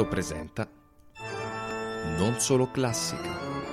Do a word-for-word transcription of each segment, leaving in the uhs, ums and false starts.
Mondo presenta Non Solo Classica.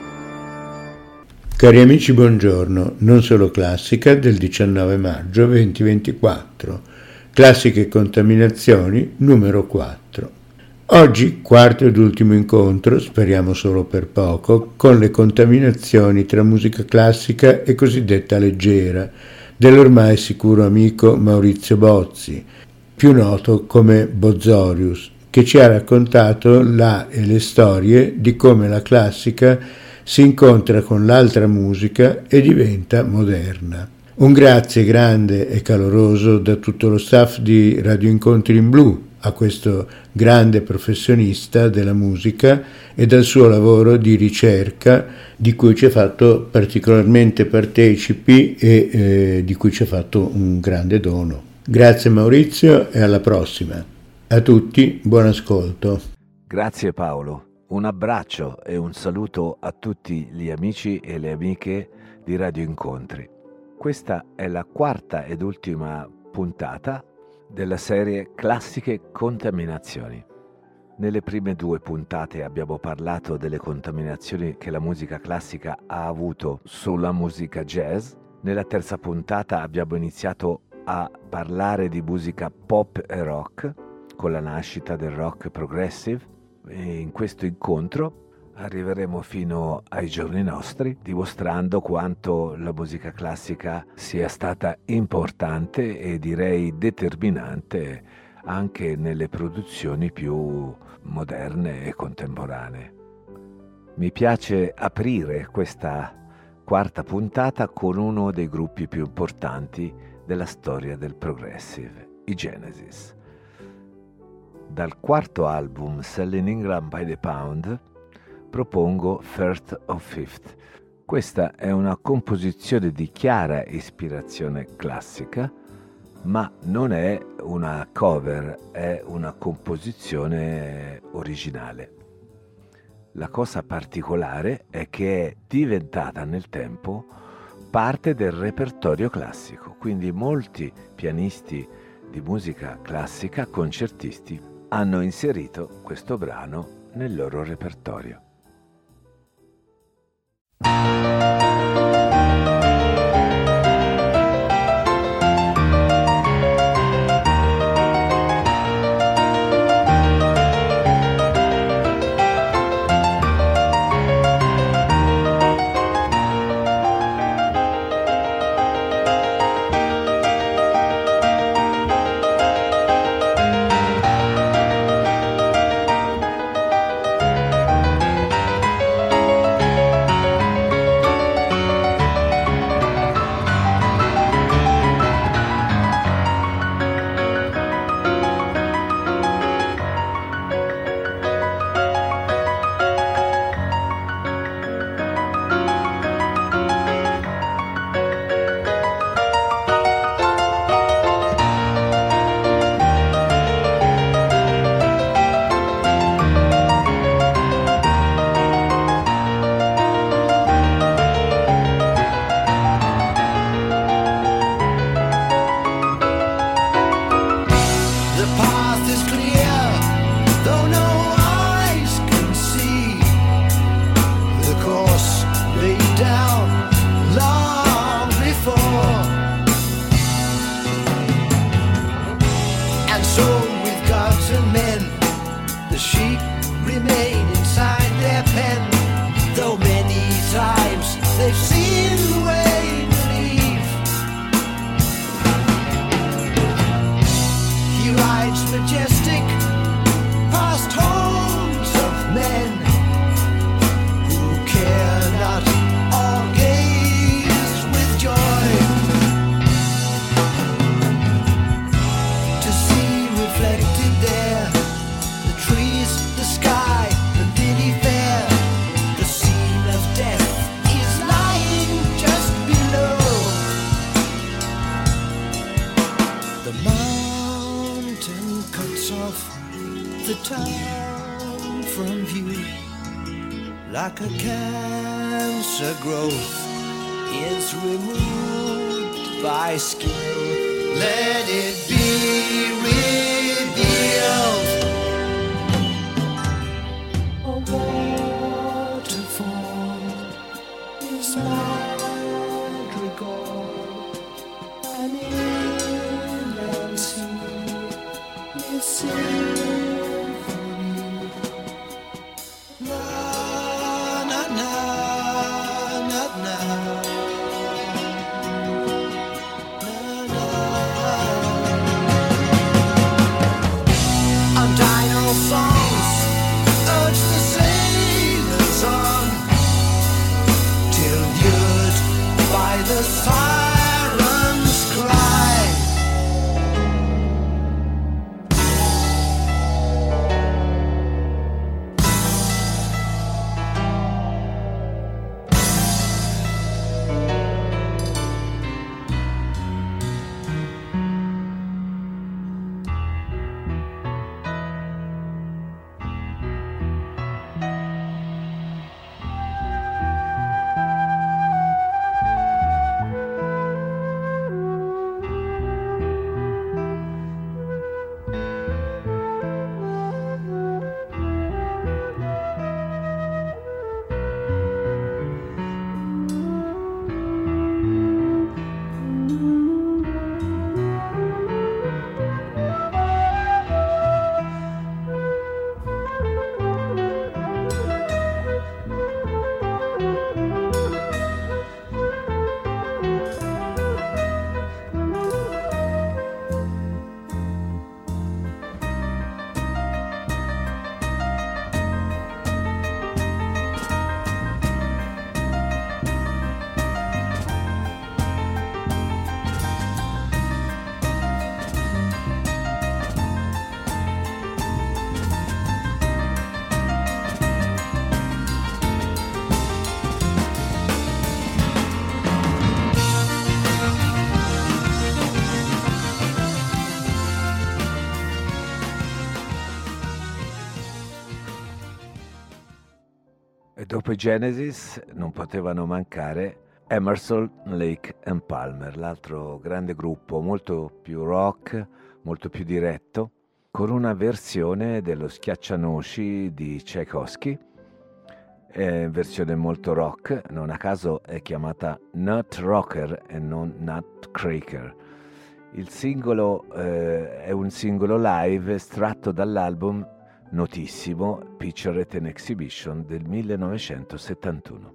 Cari amici, buongiorno. Non Solo Classica del diciannove maggio duemilaventiquattro. Classiche contaminazioni numero quattro. Oggi quarto ed ultimo incontro, speriamo solo per poco, con le contaminazioni tra musica classica e cosiddetta leggera, dell'ormai sicuro amico Maurizio Bozzi, più noto come Bozzorius, che ci ha raccontato la e le storie di come la classica si incontra con l'altra musica e diventa moderna. Un grazie grande e caloroso da tutto lo staff di Radio Incontri in Blu a questo grande professionista della musica e dal suo lavoro di ricerca di cui ci ha fatto particolarmente partecipi e eh, di cui ci ha fatto un grande dono. Grazie Maurizio e alla prossima. A tutti, buon ascolto. Grazie Paolo, un abbraccio e un saluto a tutti gli amici e le amiche di Radio Incontri. Questa è la quarta ed ultima puntata della serie Classiche Contaminazioni. Nelle prime due puntate abbiamo parlato delle contaminazioni che la musica classica ha avuto sulla musica jazz. Nella terza puntata abbiamo iniziato a parlare di musica pop e rock con la nascita del rock progressive e in questo incontro arriveremo fino ai giorni nostri dimostrando quanto la musica classica sia stata importante e direi determinante anche nelle produzioni più moderne e contemporanee. Mi piace aprire questa quarta puntata con uno dei gruppi più importanti della storia del progressive, i Genesis. Dal quarto album Selling England by the Pound propongo First of Fifth. Questa è una composizione di chiara ispirazione classica, ma non è una cover, è una composizione originale. La cosa particolare è che è diventata nel tempo parte del repertorio classico, quindi molti pianisti di musica classica, concertisti, hanno inserito questo brano nel loro repertorio. Like a cancer growth is removed by skill, let it be revealed. an inland sea, its symphony. Na na na na na. Songs urge the sailors on, till lured by the siren's cry. Dopo i Genesis non potevano mancare Emerson, Lake and Palmer, l'altro grande gruppo, molto più rock, molto più diretto, con una versione dello Schiaccianoci di Tchaikovsky, eh, versione molto rock, non a caso è chiamata Nut Rocker e non Nut Cracker. Il singolo eh, è un singolo live estratto dall'album notissimo Picture and Exhibition del millenovecentosettantuno.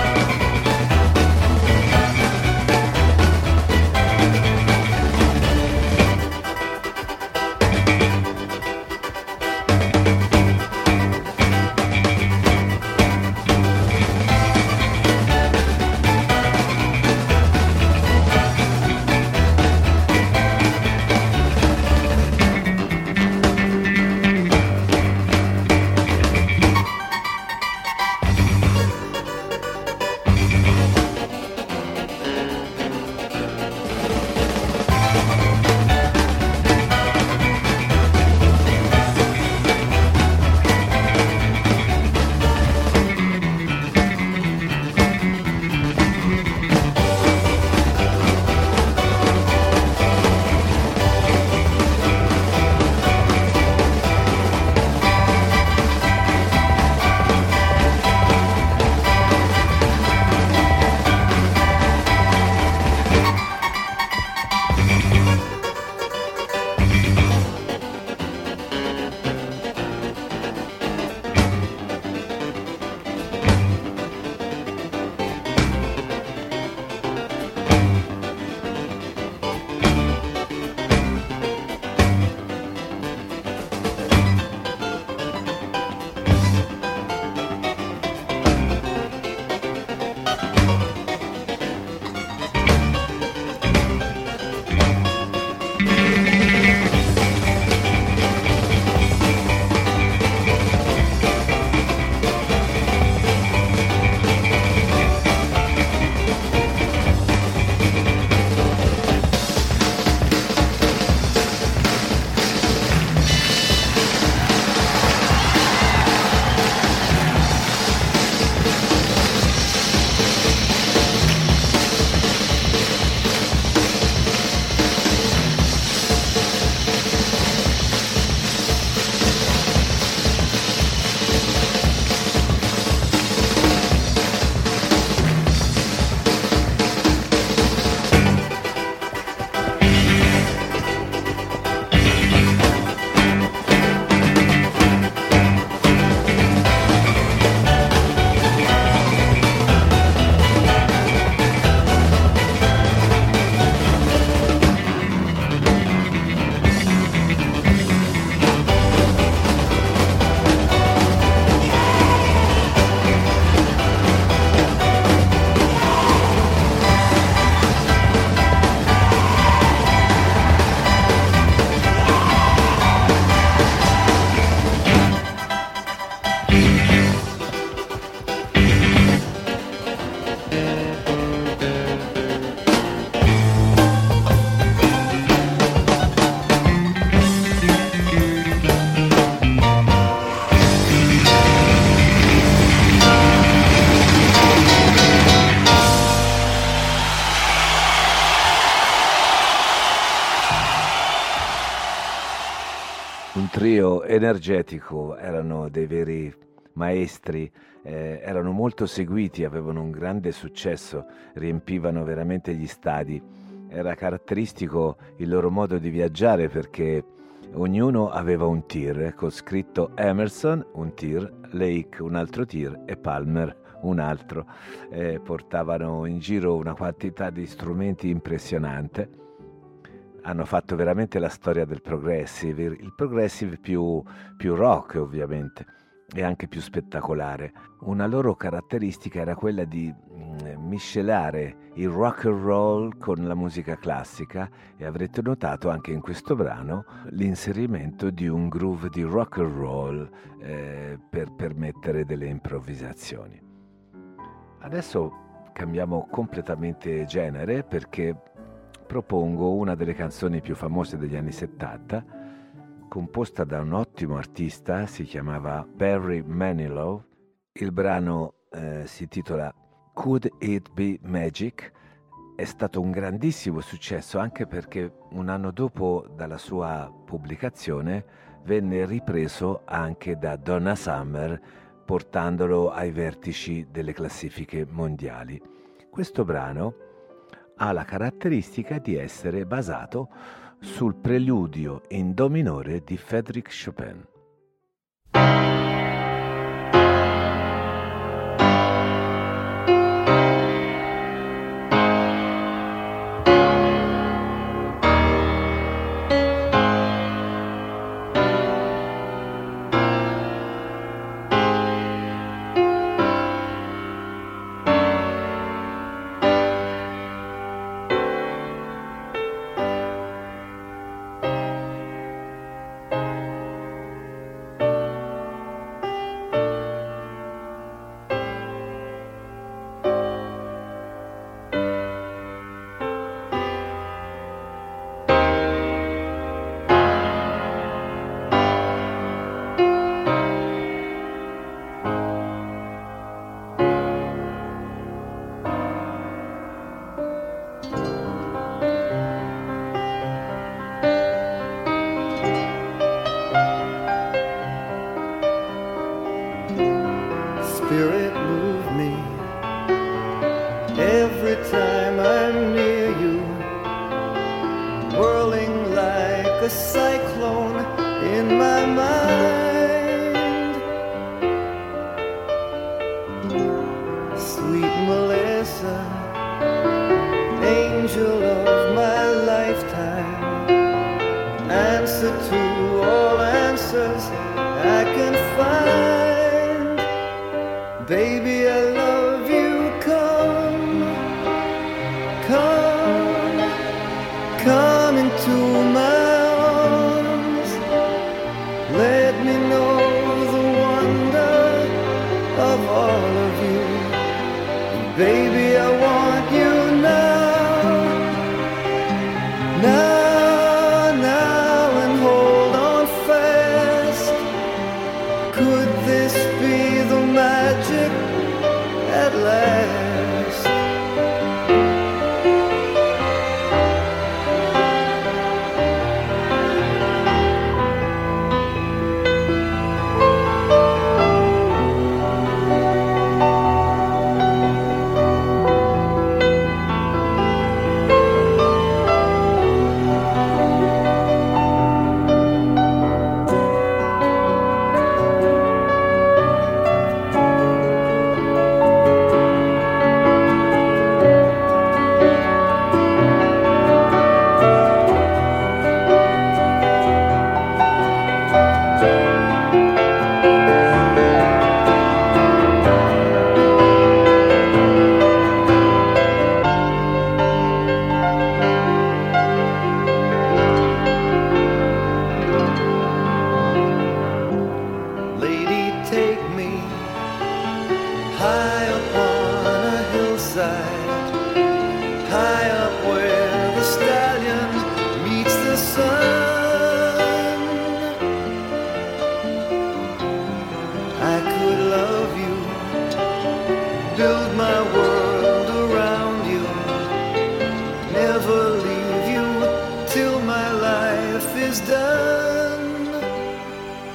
Thank trio energetico, erano dei veri maestri, eh, erano molto seguiti, avevano un grande successo, riempivano veramente gli stadi. Era caratteristico il loro modo di viaggiare perché ognuno aveva un tir con scritto Emerson, un tir, Lake, un altro tir e Palmer, un altro. Eh, portavano in giro una quantità di strumenti impressionante. Hanno fatto veramente la storia del progressive, il progressive più, più rock ovviamente e anche più spettacolare. Una loro caratteristica era quella di mh, miscelare il rock and roll con la musica classica e avrete notato anche in questo brano l'inserimento di un groove di rock and roll eh, per permettere delle improvvisazioni. Adesso cambiamo completamente genere perché propongo una delle canzoni più famose degli anni settanta, composta da un ottimo artista, si chiamava Barry Manilow. Il brano eh, si intitola Could It Be Magic? È stato un grandissimo successo anche perché un anno dopo dalla sua pubblicazione venne ripreso anche da Donna Summer, portandolo ai vertici delle classifiche mondiali. Questo brano ha la caratteristica di essere basato sul preludio in do minore di Frédéric Chopin. Spirit move me every time I'm near you, whirling like a cyclone in my mind. Sweet Melissa, angel of my lifetime, answer to all answers I can find. Baby, I love you, come, come, come into my arms. Let me know the wonder of all of you. Baby, I want you now, now, now, and hold on fast. Could this be the magic at last?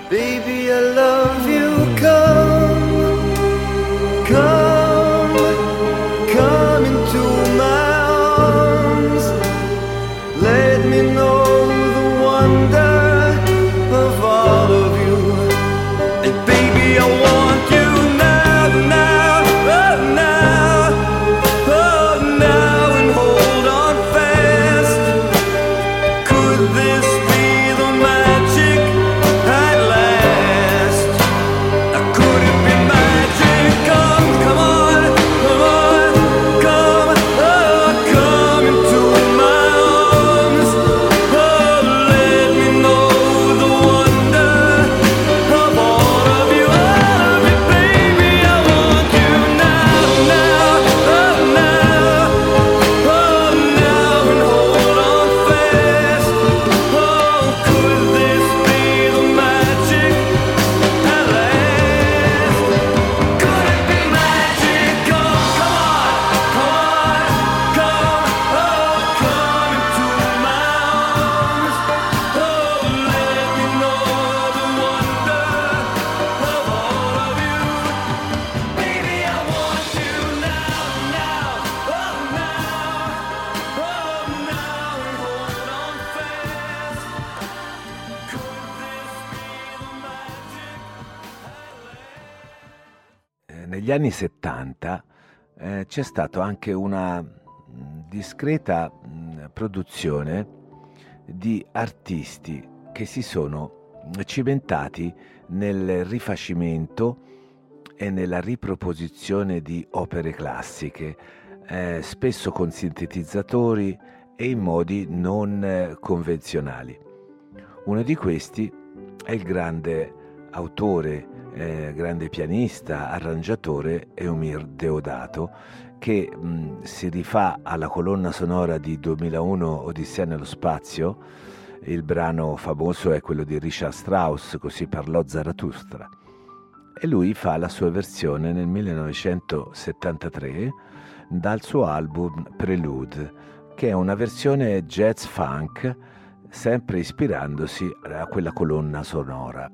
Baby, I love you. Come, come, come into my arms. Let me know the wonder of all of you. And baby, I want you now, now, oh now, oh now, and hold on fast. Could this be the magic at last? Could it be magic? Come, come on, come on, come, oh, come into my arms. Oh, let me know the wonder of all of you, all of you, baby. I want you now, now, oh now, oh now, and hold on fast. Oh, could this be the magic at last? Could it be magic? Come, come on, come on, come, oh, come into my arms. Oh, let me know the wonder of all of you. Baby, I want you now, now, oh now, oh now, and hold on fast. Could this be the magic at last? Eh, Negli anni settanta eh, c'è stata anche una mh, discreta mh, produzione di artisti che si sono cimentati nel rifacimento e nella riproposizione di opere classiche, eh, spesso con sintetizzatori e in modi non eh, convenzionali. Uno di questi è il grande autore, eh, grande pianista, arrangiatore Eumir Deodato, che mh, si rifà alla colonna sonora di duemilauno Odissea nello spazio. Il brano famoso è quello di Richard Strauss, Così parlò Zarathustra, e lui fa la sua versione nel millenovecentosettantatré dal suo album Prelude, che è una versione jazz funk, sempre ispirandosi a quella colonna sonora.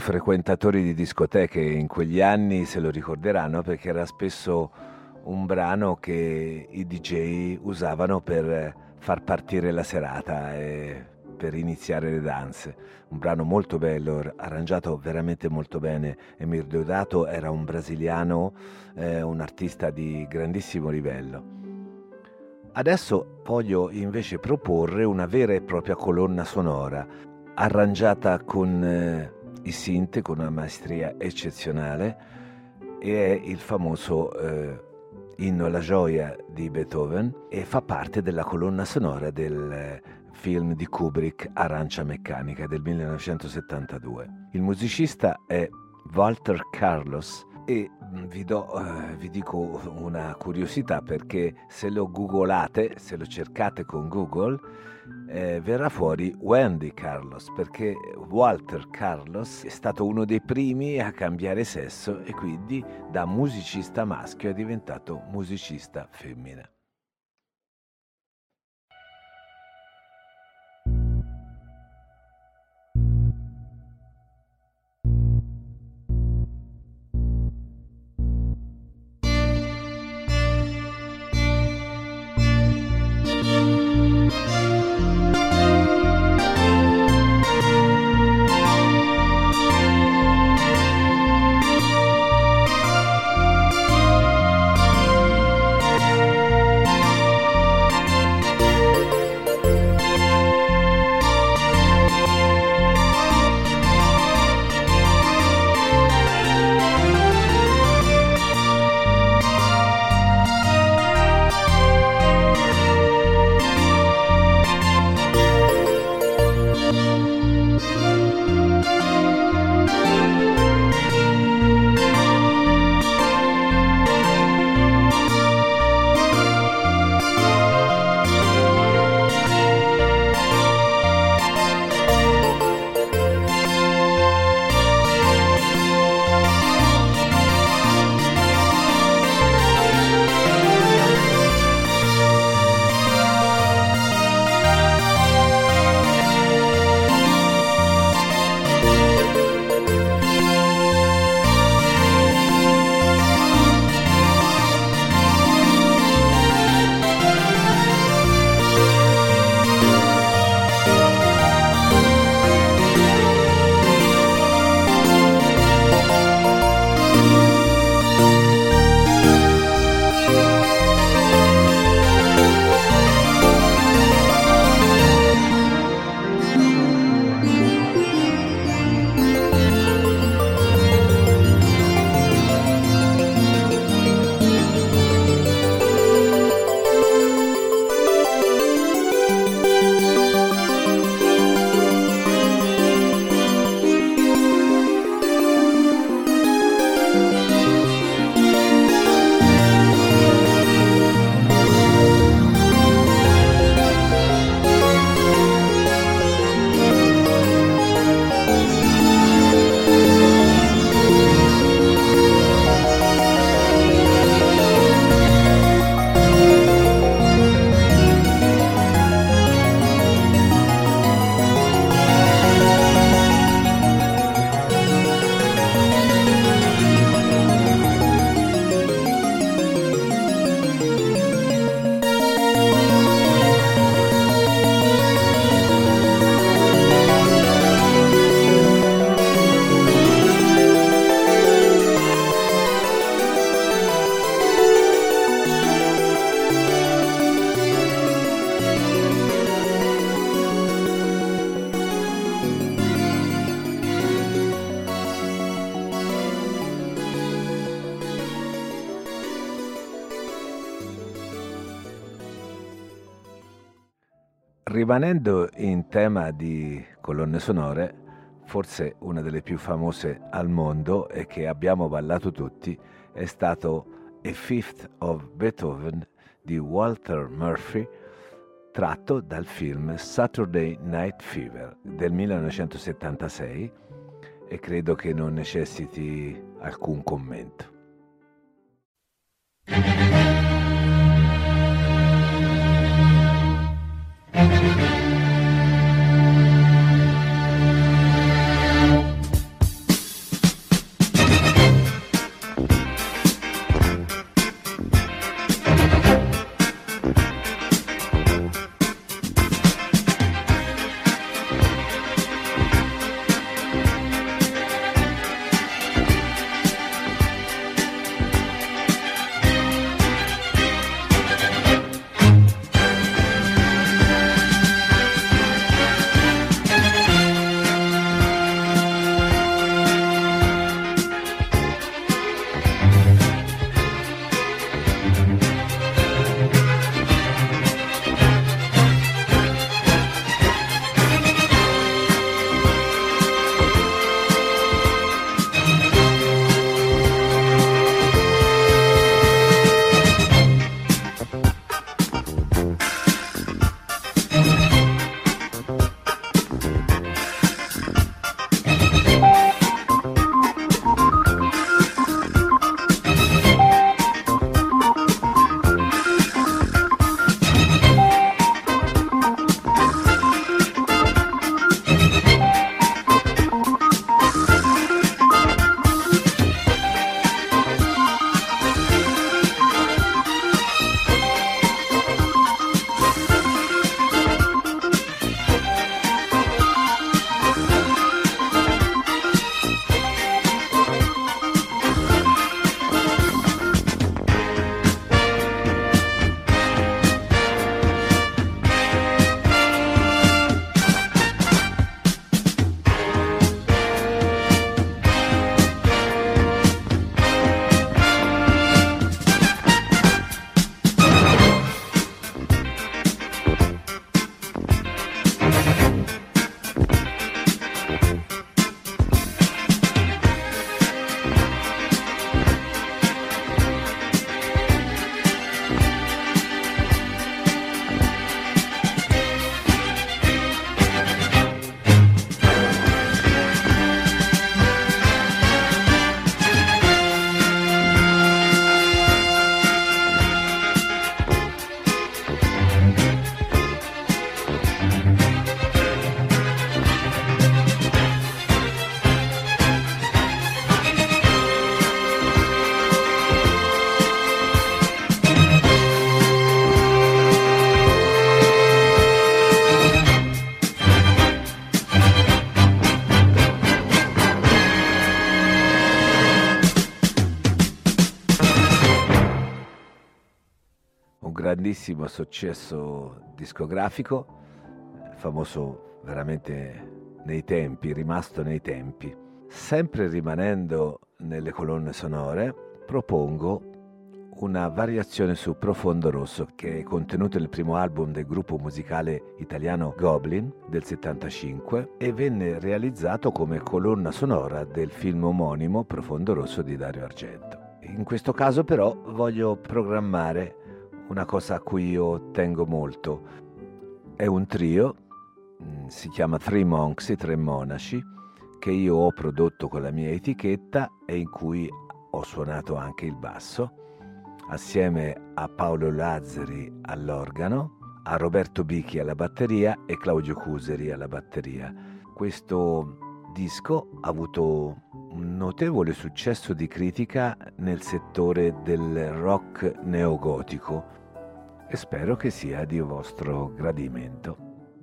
frequentatori di discoteche in quegli anni se lo ricorderanno, perché era spesso un brano che i D J usavano per far partire la serata e per iniziare le danze. Un brano molto bello, arrangiato veramente molto bene. Emir Deodato era un brasiliano, eh, un artista di grandissimo livello. Adesso voglio invece proporre una vera e propria colonna sonora, arrangiata con eh, i synth, con una maestria eccezionale, e è il famoso eh, Inno alla gioia di Beethoven, e fa parte della colonna sonora del eh, film di Kubrick Arancia meccanica del millenovecentosettantadue. Il musicista è Walter Carlos e vi, do, uh, vi dico una curiosità, perché se lo googolate, se lo cercate con Google, eh, verrà fuori Wendy Carlos, perché Walter Carlos è stato uno dei primi a cambiare sesso e quindi da musicista maschio è diventato musicista femmina. Rimanendo in tema di colonne sonore, forse una delle più famose al mondo e che abbiamo ballato tutti è stato A Fifth of Beethoven di Walter Murphy, tratto dal film Saturday Night Fever del millenovecentosettantasei, e credo che non necessiti alcun commento. grandissimo successo discografico, famoso veramente nei tempi, rimasto nei tempi. Sempre rimanendo nelle colonne sonore, propongo una variazione su Profondo Rosso, che è contenuto nel primo album del gruppo musicale italiano Goblin del settantacinque e venne realizzato come colonna sonora del film omonimo Profondo Rosso di Dario Argento. In questo caso però voglio programmare una cosa a cui io tengo molto. È un trio, si chiama Three Monks, i tre monaci, che io ho prodotto con la mia etichetta e in cui ho suonato anche il basso, assieme a Paolo Lazzari all'organo, a Roberto Bichi alla batteria e Claudio Cuseri alla batteria. Questo disco ha avuto un notevole successo di critica nel settore del rock neogotico e spero che sia di vostro gradimento.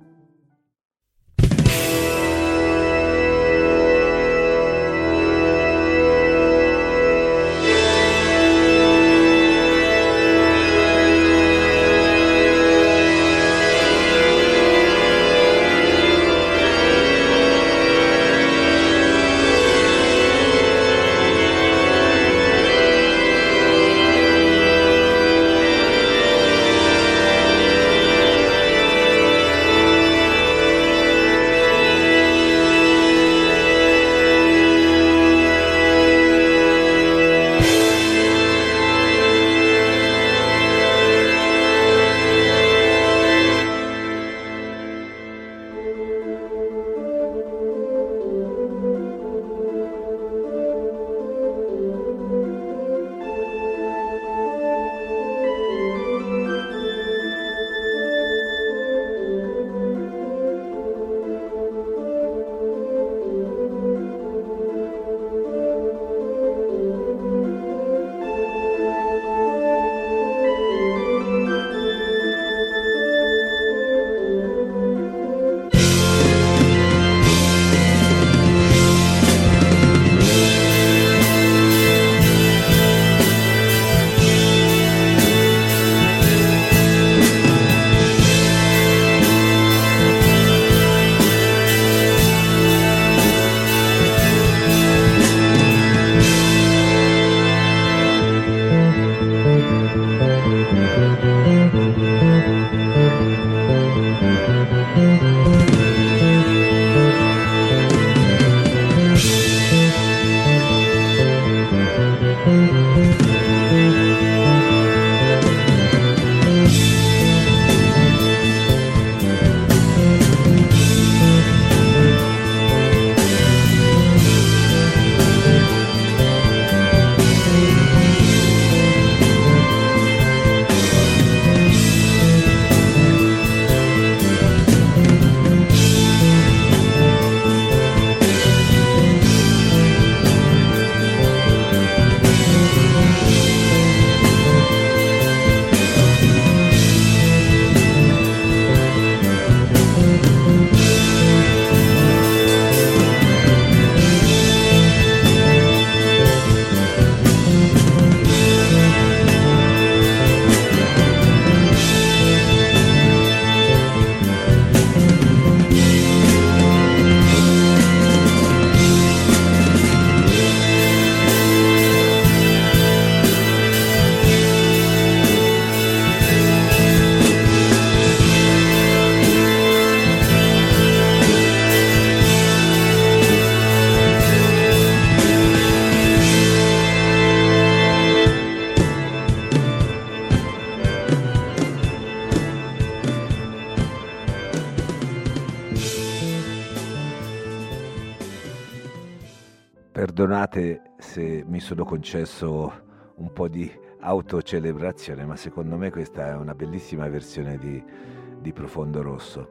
Perdonate se mi sono concesso un po' di autocelebrazione, ma secondo me questa è una bellissima versione di, di Profondo Rosso.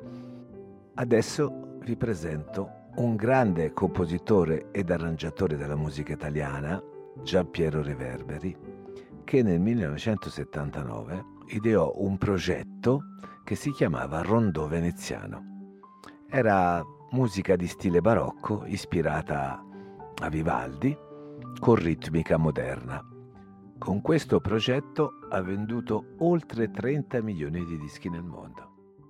Adesso vi presento un grande compositore ed arrangiatore della musica italiana, Giampiero Reverberi, che nel millenovecentosettantanove ideò un progetto che si chiamava Rondò Veneziano. Era musica di stile barocco ispirata a Vivaldi con ritmica moderna. Con questo progetto ha venduto oltre trenta milioni di dischi nel mondo.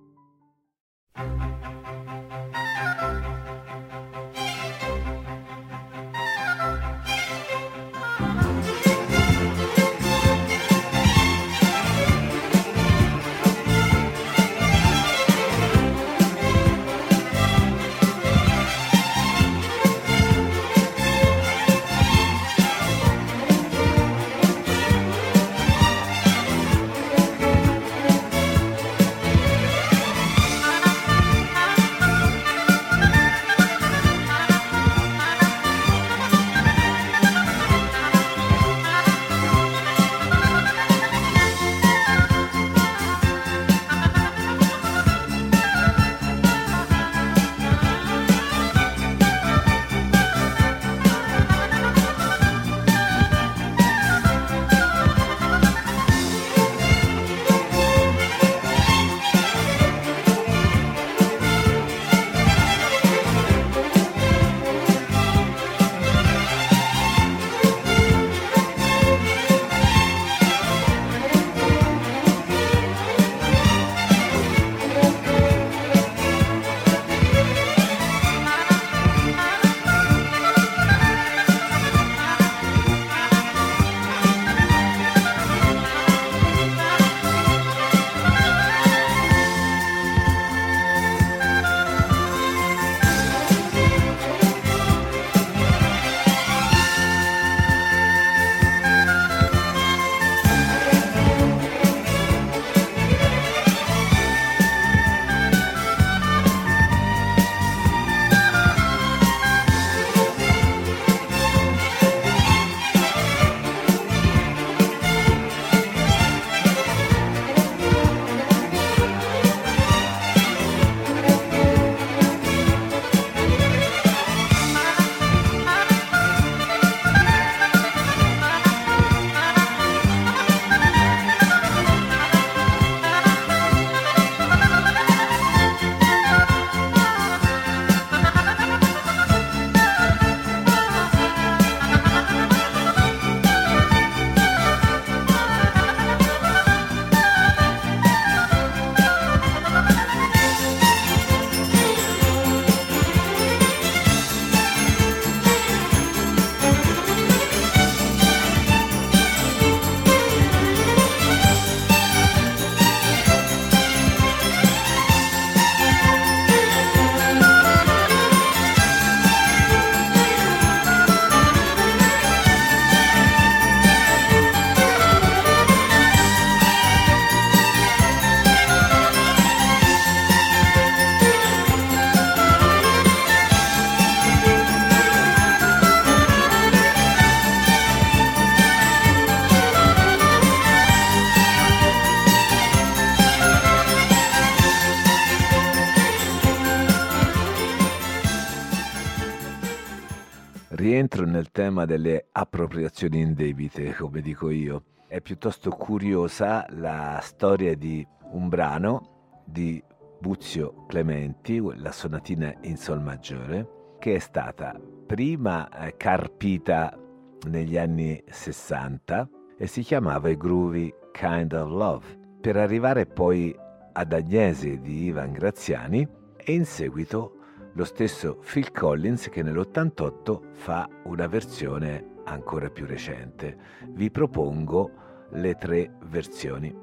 Rientro nel tema delle appropriazioni indebite, come dico io. È piuttosto curiosa la storia di un brano di Buzio Clementi, la sonatina in sol maggiore, che è stata prima eh, carpita negli anni sessanta e si chiamava I Groovy Kind of Love, per arrivare poi ad Agnese di Ivan Graziani e in seguito lo stesso Phil Collins che nell'ottantotto fa una versione ancora più recente. Vi propongo le tre versioni.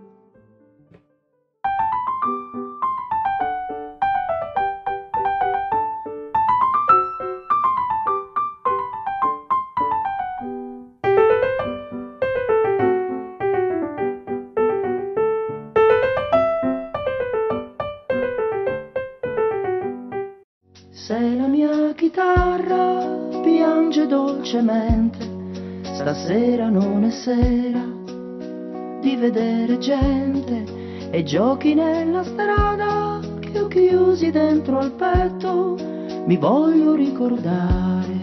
Se la mia chitarra piange dolcemente, stasera non è sera di vedere gente e giochi nella strada che ho chiusi dentro al petto, mi voglio ricordare.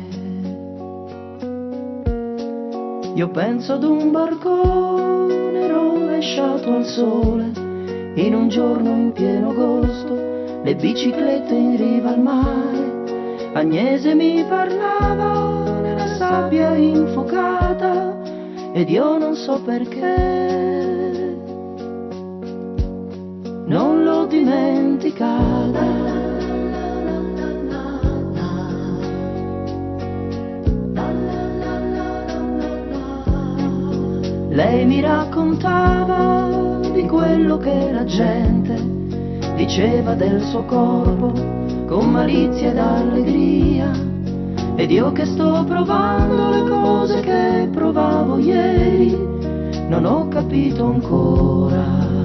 Io penso ad un barcone rovesciato al sole, in un giorno in pieno agosto, le biciclette in riva al mare. Agnese mi parlava nella sabbia infocata ed io non so perché non l'ho dimenticata. Lei mi raccontava di quello che la gente diceva del suo corpo con malizia ed allegria, ed io che sto provando le cose che provavo ieri non ho capito ancora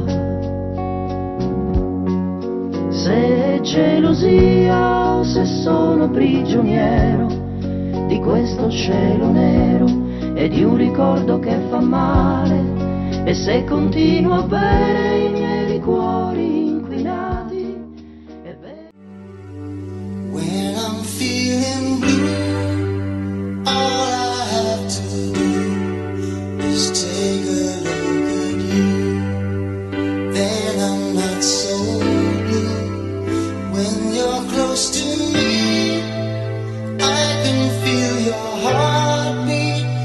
se è gelosia o se sono prigioniero di questo cielo nero e di un ricordo che fa male, e se continuo a bere i miei liquori inquinati e bere... When I'm feeling blue, all I have to do is take a look at you. Then I'm not so blue. When you're close to me, I can feel your heartbeat.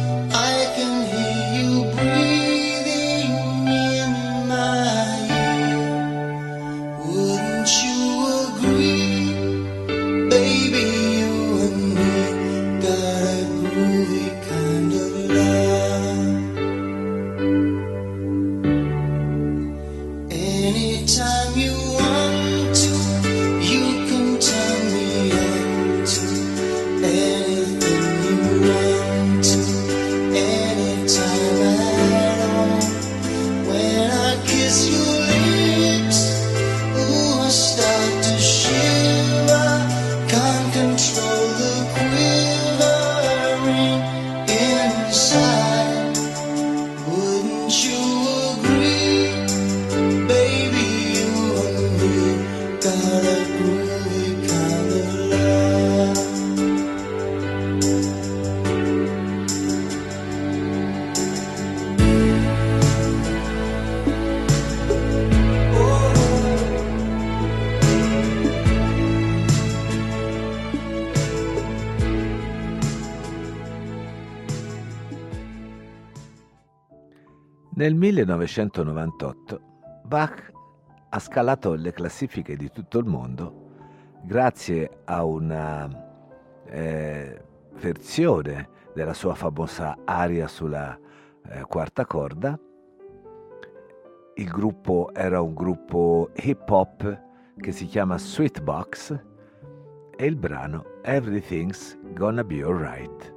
Nel millenovecentonovantotto Bach ha scalato le classifiche di tutto il mondo grazie a una eh, versione della sua famosa aria sulla eh, quarta corda. Il gruppo era un gruppo hip hop che si chiama Sweetbox e il brano Everything's Gonna Be Alright.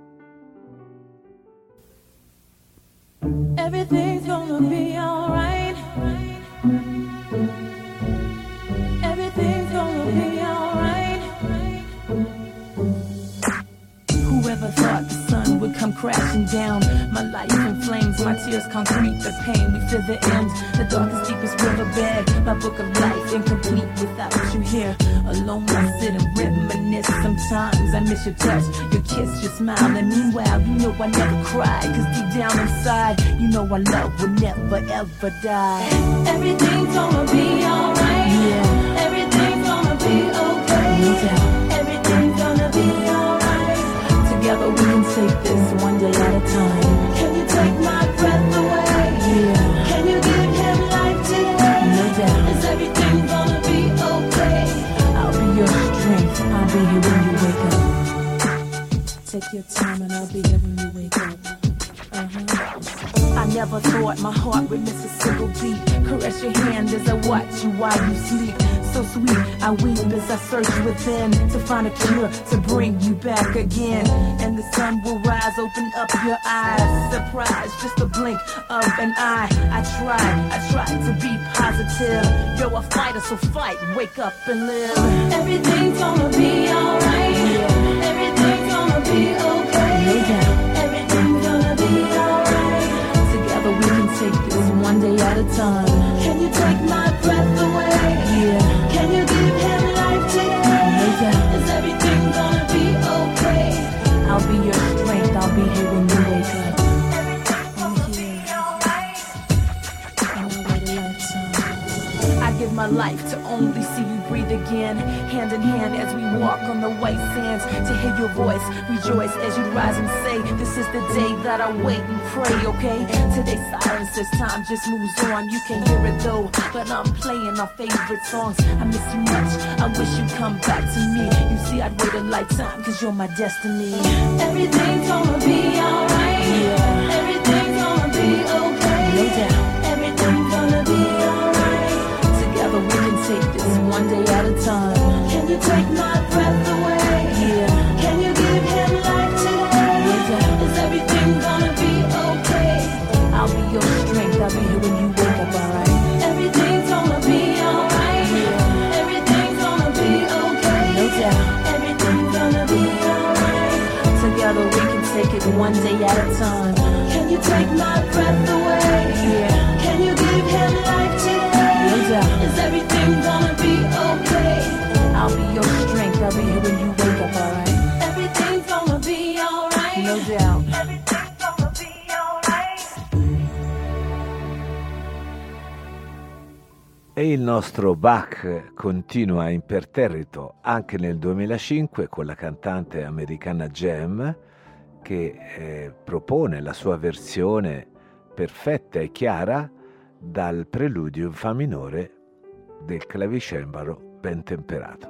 Everything's gonna be alright. Everything's gonna be alright. Whoever thought the sun would come crashing down? My life in flames, my tears concrete the pain. We feel the end, the darkest, deepest riverbed. My book of life incomplete without you here. Alone I sit and reminisce. Sometimes I miss your touch, your kiss, your smile. And meanwhile, you know I never cry, cause deep down inside, you know our love will never ever die. Everything's gonna be alright. Yeah. Everything's gonna be okay. No doubt. Everything's gonna be alright. Together we can take this one day at a time. Can you take my breath away? Yeah. Can you give him life today? No doubt. Is everything gonna be okay? I'll be your strength. I'll be here when you wake up. Take your time and I'll be here when you wake up. Uh-huh. I never thought my heart would miss a single beat. Caress your hand as I watch you while you sleep. So sweet, I weep as I search within to find a cure to bring you back again. And the sun will rise, open up your eyes. Surprise, just a blink of an eye. I tried, I tried to be positive. You're a fighter, so fight, wake up and live. Everything's gonna be alright. Yeah. Everything's gonna be okay. No doubt. Everything's gonna be alright. Together we can take this one day at a time. Can you take my breath away? Yeah. Can you give him life today? No doubt. Is everything gonna be okay? I'll be your strength. I'll be here when you wake up. Everything's gonna be alright. I know what a lifetime. I give my life to only see you breathe again. Hand in hand as we walk on the white sands, to hear your voice, rejoice as you rise and say, this is the day that I wait and pray, okay? Today's silence as time just moves on. You can hear it though, but I'm playing our favorite songs. I miss you much, I wish you'd come back to me. You see, I'd wait a lifetime, cause you're my destiny. Everything's gonna be alright. Yeah. Everything's gonna be okay. No doubt. Everything's gonna be alright. Together we can take this one day at a time. Can you take my breath away? Yeah. Can you give him life today? No doubt. Is everything gonna be okay? I'll be your strength, I'll be here when you wake up, alright? Everything's gonna be alright. Yeah. Everything's gonna be okay. No doubt. Everything's gonna be alright. Together we can take it one day at a time. Can you take my breath away? Yeah. Can you give him life today? No doubt. Is everything gonna be okay? I'll be your strength, I'll be here when you wake up, alright? Everything's gonna be alright. No doubt. Everything's gonna be alright. E il nostro Bach continua imperterrito anche nel duemilacinque con la cantante americana Gem, che eh, propone la sua versione perfetta e chiara dal preludio in fa minore del clavicembalo ben temperato.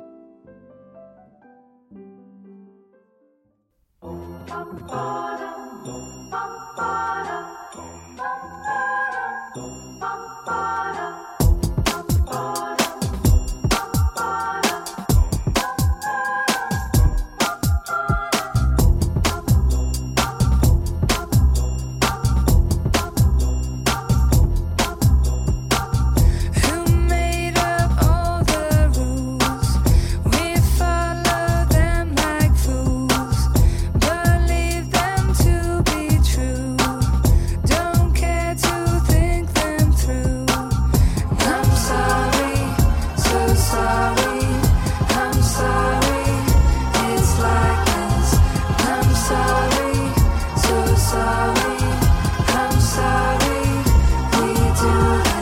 Who made up all the rules? We follow them like fools, believe them to be true, don't care to think them through. I'm sorry, so sorry, I'm sorry, it's like this. I'm sorry, so sorry, I'm sorry, we do this.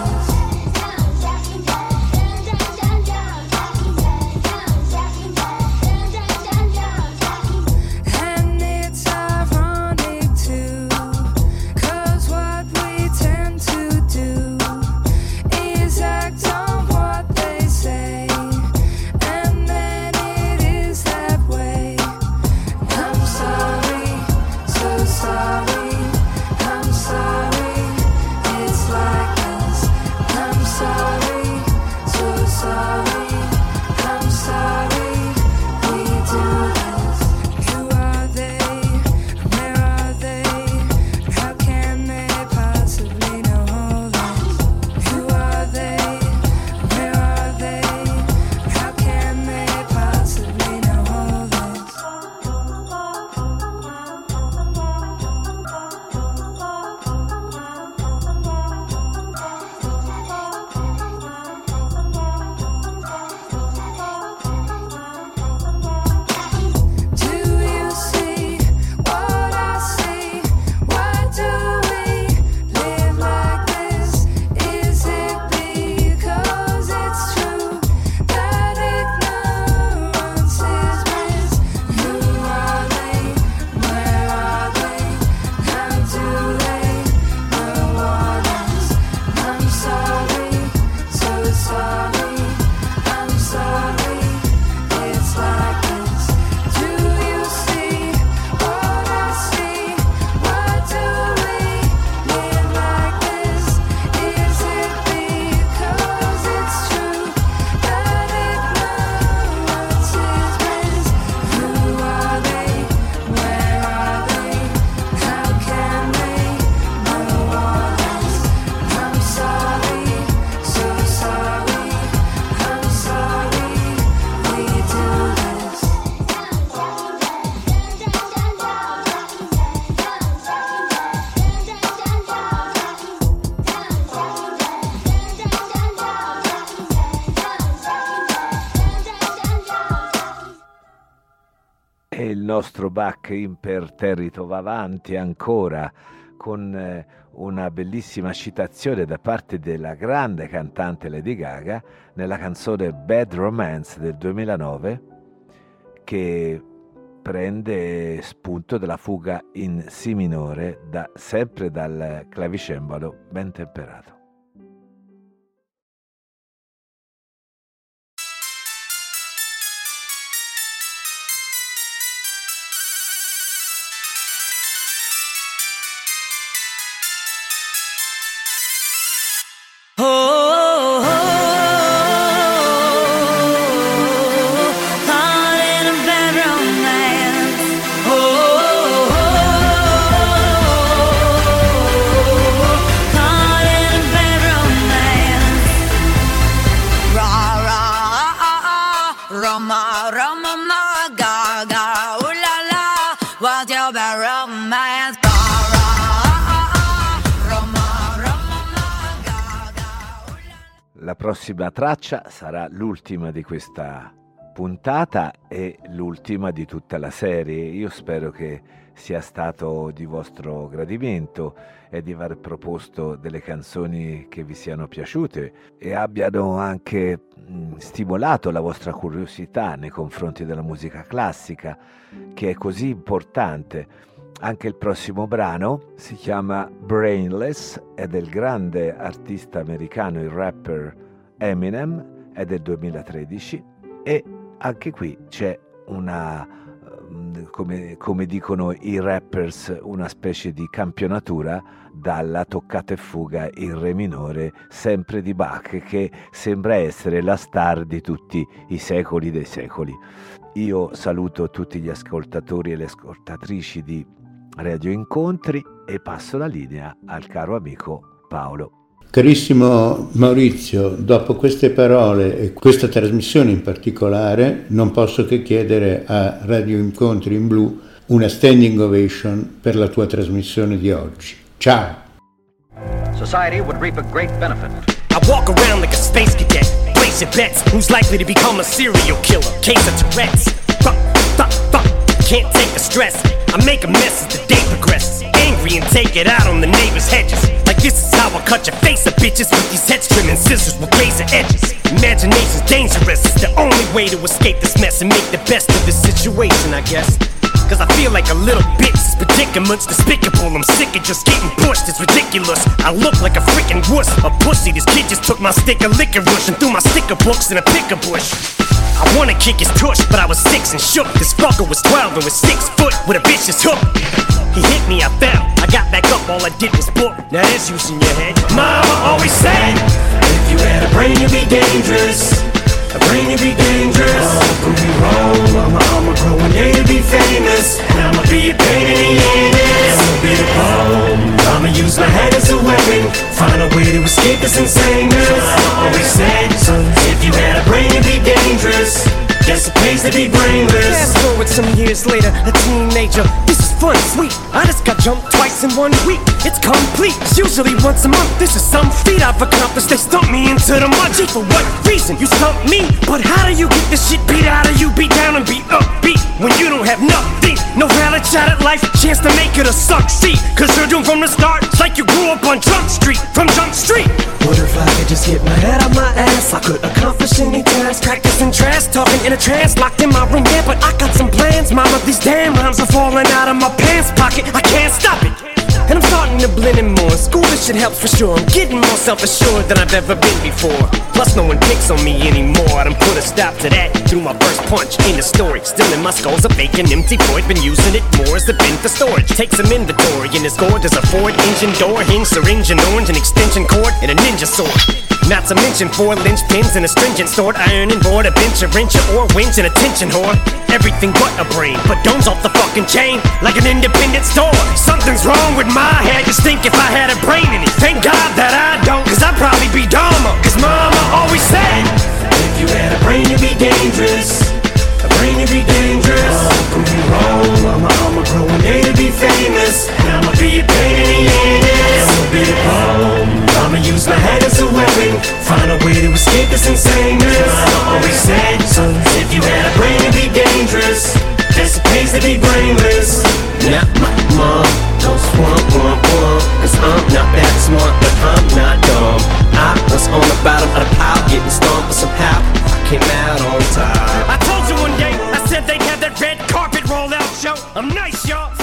And it's ironic too, 'cause what we tend to do is act on what they say, and then it is that way. I'm sorry, so sorry, I'm sorry, it's like this. I'm sorry, so sorry, I'm sorry, we do this. Who are they? Where are they? How can they possibly know this? Who are they? Where are they? How can they possibly know this? Do you see what I see? Why do we live like this? Is it because it's true that ignorance is bliss? Who are they? Where are they? How do they know what is? I'm sorry, so sorry, I'm sorry, it's like this. Do you see what I see? Why do we live like this? Is it because it's true that ignorance is bliss? Who are they? Where are they? How can they know all this? I'm sorry, so sorry, I'm sorry, we do this. E il nostro Bach imperterrito va avanti ancora con eh, una bellissima citazione da parte della grande cantante Lady Gaga nella canzone Bad Romance del duemilanove, che prende spunto dalla fuga in Si minore, da, sempre dal clavicembalo ben temperato. La prossima traccia sarà l'ultima di questa puntata e l'ultima di tutta la serie. Io spero che sia stato di vostro gradimento e di aver proposto delle canzoni che vi siano piaciute e abbiano anche mh, stimolato la vostra curiosità nei confronti della musica classica, che è così importante. Anche il prossimo brano si chiama Brainless, è del grande artista americano, il rapper Eminem, è del duemilatredici, e anche qui c'è una, come, come dicono i rappers, una specie di campionatura dalla toccata e fuga in re minore, sempre di Bach, che sembra essere la star di tutti i secoli dei secoli. Io saluto tutti gli ascoltatori e le ascoltatrici di Radio Incontri e passo la linea al caro amico Paolo. Carissimo Maurizio, dopo queste parole e questa trasmissione in particolare, non posso che chiedere a Radio Incontri in Blu una standing ovation per la tua trasmissione di oggi. Ciao! Society would reap a great benefit. I walk around like a space cadet, place your bets. Who's likely to become a serial killer? Case of Tourette's. Fuck, fuck, fuck. Can't take the stress. I make a mess as the day progresses. Angry and take it out on the neighbor's hedges. Like this is how I cut your face up, bitches. With these heads trimming scissors with razor edges. Imagination's dangerous. It's the only way to escape this mess and make the best of this situation, I guess. Cause I feel like a little bitch. This predicament's despicable. I'm sick of just getting pushed. It's ridiculous. I look like a freaking wuss, a pussy. This kid just took my stick of licorice and threw my sticker books in a picker bush. I wanna kick his tush, but I was six and shook. This fucker was twelve and was six foot with a vicious hook. He hit me, I fell. I got back up, all I did was book. Now there's use in your head. Mama always said, if you had a brain, you'd be dangerous. A brain, you'd be dangerous. Oh, prove me wrong, mama, I'ma grow one day to be famous. And I'ma be a pain in the anus. I'ma be the bomb. I'ma use my head as a weapon. Find a way to escape this insaneness. Mama always said, son, if you had a brain, you'd be dangerous. Guess it pays to be brainless. Fast forward some years later, a teenager. This is fun, sweet. I just got jumped twice in one week. It's complete. It's usually once a month. This is some feat I've accomplished. They stumped me into the mud. Gee, for what reason? You stumped me. But how do you get this shit beat out of you? Beat down and beat upbeat when you don't have nothing. No valid shot at life, chance to make it or succeed. Cause you're doomed from the start. It's like you grew up on Jump Street. From Jump Street. What if I could just get my head out my ass? I could accomplish any task. Practicing trash, talking in a trance. Locked in my room, yeah, but I got some plans. Mama, these damn rhymes are falling out of my pants pocket. I can't stop it. And I'm starting to blend in more. School, this shit helps for sure. I'm getting more self-assured than I've ever been before. Plus no one picks on me anymore. I done put a stop to that through my first punch in the story. Still in my skull's a vacant empty void. Been using it more as the bin for storage. Take some inventory in this gourd. There's a Ford engine door, hinge, syringe, and orange, an extension cord, and a ninja sword. Not to mention four linchpins and a stringent sword. Iron and board, a bench, a wrench, or winch, and a tension whore. Everything but a brain, but domes off the fucking chain like an independent store. Something's wrong with my head. Just think if I had a brain in it. Thank God that I don't, cause I'd probably be dumber. Cause mama always said, if you had a brain you'd be dangerous. A brain you'd be dangerous. Oh, prove me wrong, mama, I'ma grow one day to be famous. And I'ma be a pain in the anus. I'ma be the bomb. I'ma use my head as a weapon. Find a way to escape this insaneness. Mama always said, son, if you had a brain it'd be dangerous. Just it pays to be brainless. Now my mom goes womp womp womp, cause I'm not red carpet rollout show. I'm nice, y'all.